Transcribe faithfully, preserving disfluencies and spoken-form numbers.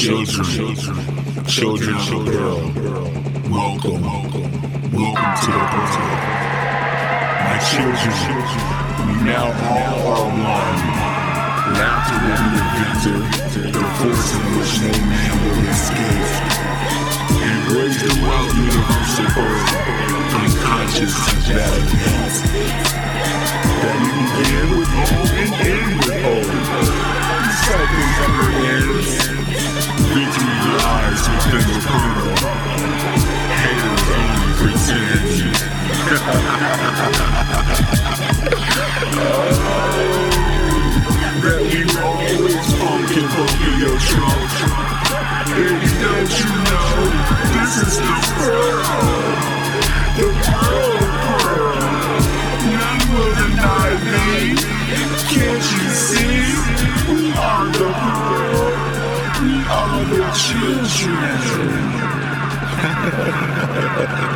Children, children of the world, welcome, welcome, welcome to the world. My children, we now all are one. Laughter will be the victor, the force in which no man will escape. Embrace the wild universe of earth, unconscious combatants. That we begin with hope and end with hope. This cycle never ends. Victory lies within the pearl. Haters only pretend. That we always funkin' funkin' your trunk. Baby, don't you know this is the pearl? The pearl of pearl. None will deny me. Can't you see? We are the pearl. We are the children.